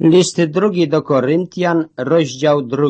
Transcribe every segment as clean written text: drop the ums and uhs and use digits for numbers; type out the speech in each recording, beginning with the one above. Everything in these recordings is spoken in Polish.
List drugi do Koryntian, rozdział 2.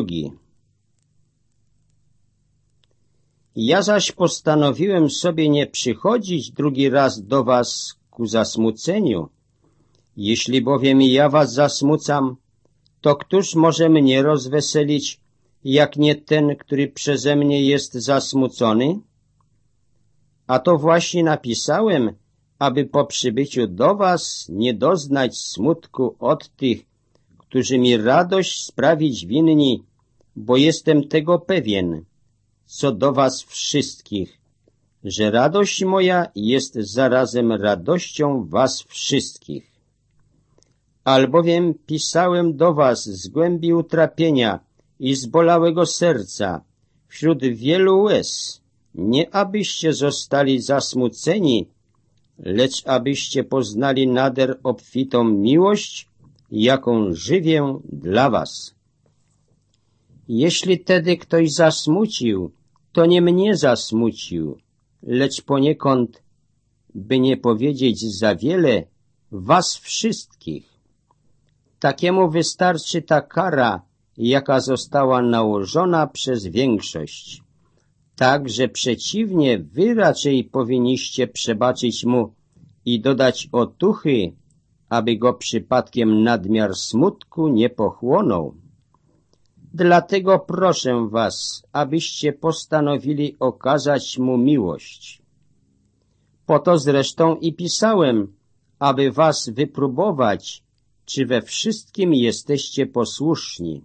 Ja zaś postanowiłem sobie nie przychodzić drugi raz do was ku zasmuceniu. Jeśli bowiem ja was zasmucam, to któż może mnie rozweselić, jak nie ten, który przeze mnie jest zasmucony? A to właśnie napisałem, aby po przybyciu do was nie doznać smutku od tych, którzy mi radość sprawić winni, bo jestem tego pewien, co do was wszystkich, że radość moja jest zarazem radością was wszystkich. Albowiem pisałem do was z głębi utrapienia i z bolałego serca, wśród wielu łez, nie abyście zostali zasmuceni, lecz abyście poznali nader obfitą miłość, jaką żywię dla was. Jeśli tedy ktoś zasmucił, to nie mnie zasmucił, lecz poniekąd, by nie powiedzieć za wiele, was wszystkich. Takiemu wystarczy ta kara, jaka została nałożona przez większość. Tak, że przeciwnie, wy raczej powinniście przebaczyć mu i dodać otuchy, aby go przypadkiem nadmiar smutku nie pochłonął. Dlatego proszę was, abyście postanowili okazać mu miłość. Po to zresztą i pisałem, aby was wypróbować, czy we wszystkim jesteście posłuszni.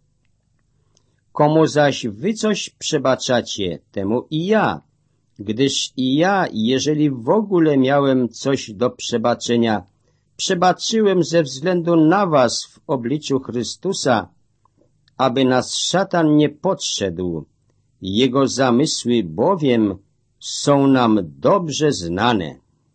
Komu zaś wy coś przebaczacie, temu i ja, gdyż i ja, jeżeli w ogóle miałem coś do przebaczenia, przebaczyłem ze względu na was w obliczu Chrystusa, aby nas szatan nie podszedł. Jego zamysły bowiem są nam dobrze znane.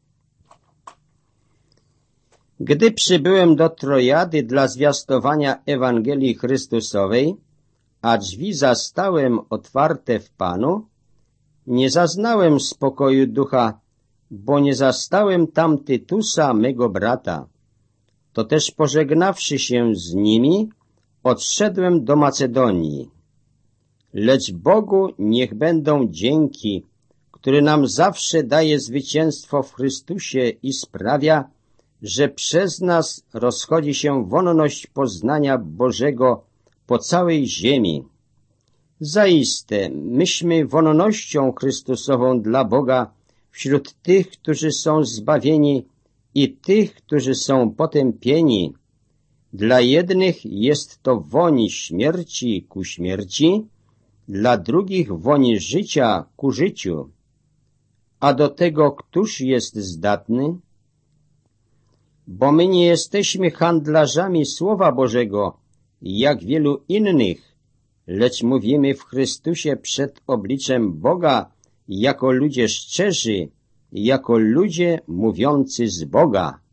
Gdy przybyłem do Trojady dla zwiastowania Ewangelii Chrystusowej, a drzwi zastałem otwarte w Panu, nie zaznałem spokoju ducha, bo nie zastałem tam Tytusa, mego brata. To też pożegnawszy się z nimi, odszedłem do Macedonii. Lecz Bogu niech będą dzięki, który nam zawsze daje zwycięstwo w Chrystusie i sprawia, że przez nas rozchodzi się wonność poznania Bożego po całej ziemi. Zaiste, myśmy wonnością Chrystusową dla Boga wśród tych, którzy są zbawieni i tych, którzy są potępieni. Dla jednych jest to woń śmierci ku śmierci, dla drugich woń życia ku życiu. A do tego któż jest zdatny? Bo my nie jesteśmy handlarzami Słowa Bożego, jak wielu innych, lecz mówimy w Chrystusie przed obliczem Boga jako ludzie szczerzy, jako ludzie mówiący z Boga.